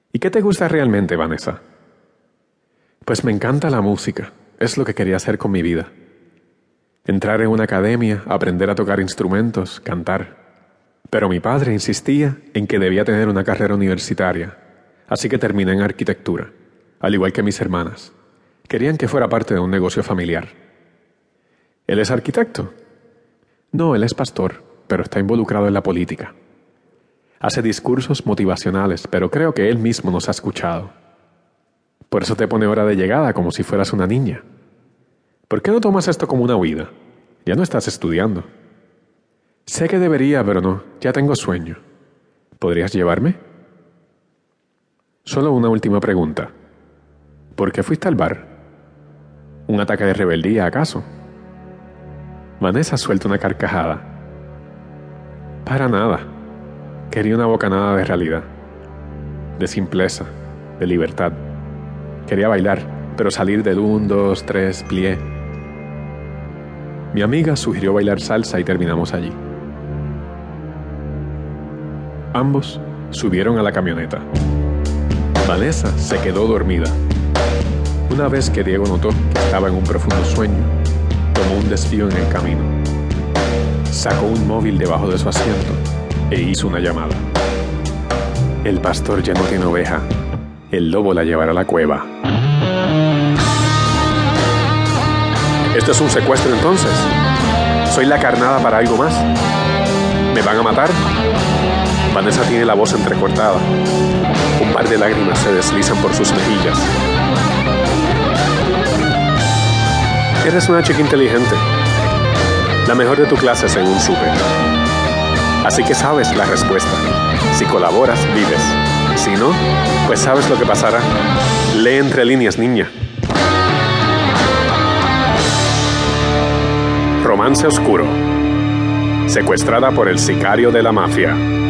¿Y qué te gusta realmente, Vanessa? Pues me encanta la música. Es lo que quería hacer con mi vida. Entrar en una academia, aprender a tocar instrumentos, cantar. Pero mi padre insistía en que debía tener una carrera universitaria, así que terminé en arquitectura, al igual que mis hermanas. Querían que fuera parte de un negocio familiar. ¿Él es arquitecto? No, él es pastor, pero está involucrado en la política. Hace discursos motivacionales, pero creo que él mismo nos ha escuchado. Por eso te pone hora de llegada como si fueras una niña. ¿Por qué no tomas esto como una huida? Ya no estás estudiando. Sé que debería, pero no, ya tengo sueño. ¿Podrías llevarme? Solo una última pregunta. ¿Por qué fuiste al bar? ¿Un ataque de rebeldía, acaso? Vanessa suelta una carcajada. Para nada. Quería una bocanada de realidad, de simpleza, de libertad. Quería bailar, pero salir del 1, 2, 3, plié. Mi amiga sugirió bailar salsa y terminamos allí. Ambos subieron a la camioneta. Vanessa se quedó dormida. Una vez que Diego notó que estaba en un profundo sueño, tomó un desvío en el camino. Sacó un móvil debajo de su asiento e hizo una llamada. El pastor ya no tiene oveja. El lobo la llevará a la cueva. ¿Esto es un secuestro entonces? ¿Soy la carnada para algo más? ¿Me van a matar? Vanessa tiene la voz entrecortada. Un par de lágrimas se deslizan por sus mejillas. Eres una chica inteligente. La mejor de tu clase según supe. Así que sabes la respuesta. Si colaboras, vives. Si no, pues sabes lo que pasará. Lee entre líneas, niña. Romance oscuro. Secuestrada por el sicario de la mafia.